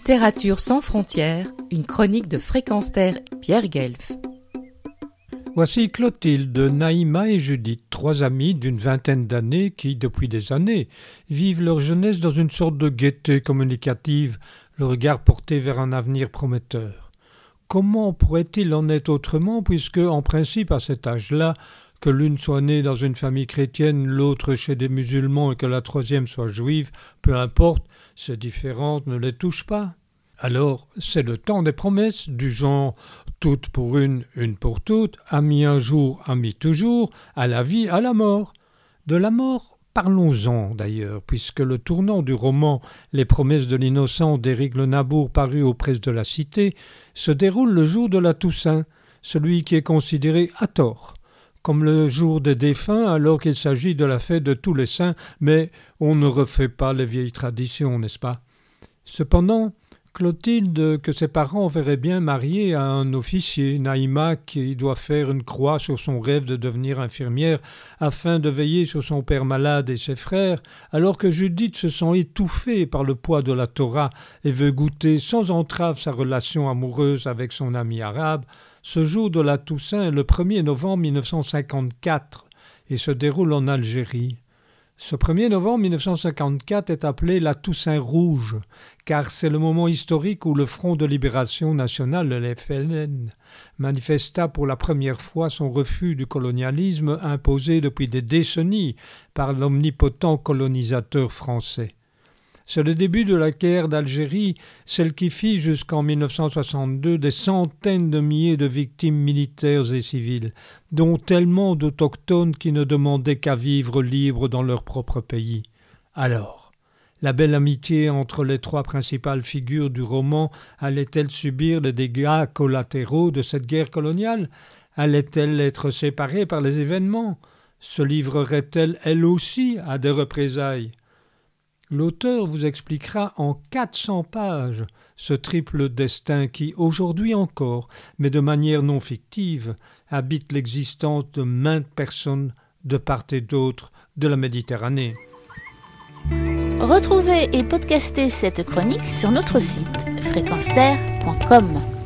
Littérature sans frontières, une chronique de Fréquence Terre, Pierre Guelf. Voici Clotilde, Naïma et Judith, trois amies d'une vingtaine d'années qui, depuis des années, vivent leur jeunesse dans une sorte de gaieté communicative, le regard porté vers un avenir prometteur. Comment pourrait-il en être autrement puisque, en principe, à cet âge-là, que l'une soit née dans une famille chrétienne, l'autre chez des musulmans et que la troisième soit juive, peu importe, ces différences ne les touchent pas. Alors, c'est le temps des promesses, du genre « toutes pour une pour toutes »,« amis un jour, amis toujours »,« à la vie, à la mort ». De la mort, parlons-en d'ailleurs, puisque le tournant du roman « Les promesses de l'innocent » d'Éric Le Nabour paru aux Presses de la Cité se déroule le jour de la Toussaint, celui qui est considéré à tort comme le jour des défunts alors qu'il s'agit de la fête de tous les saints, mais on ne refait pas les vieilles traditions, n'est-ce pas? Cependant, Clotilde, que ses parents verraient bien mariée à un officier, Naïma qui doit faire une croix sur son rêve de devenir infirmière afin de veiller sur son père malade et ses frères, alors que Judith se sent étouffée par le poids de la Torah et veut goûter sans entrave sa relation amoureuse avec son ami arabe. Ce jour de la Toussaint est le 1er novembre 1954 et se déroule en Algérie. Ce 1er novembre 1954 est appelé la Toussaint rouge, car c'est le moment historique où le Front de libération nationale, le FLN, manifesta pour la première fois son refus du colonialisme imposé depuis des décennies par l'omnipotent colonisateur français. C'est le début de la guerre d'Algérie, celle qui fit jusqu'en 1962 des centaines de milliers de victimes militaires et civiles, dont tellement d'autochtones qui ne demandaient qu'à vivre libres dans leur propre pays. Alors, la belle amitié entre les trois principales figures du roman allait-elle subir les dégâts collatéraux de cette guerre coloniale? Allait-elle être séparée par les événements? Se livrerait-elle elle aussi à des représailles? L'auteur vous expliquera en 400 pages ce triple destin qui, aujourd'hui encore, mais de manière non fictive, habite l'existence de maintes personnes de part et d'autre de la Méditerranée. Retrouvez et podcastez cette chronique sur notre site fréquenceterre.com.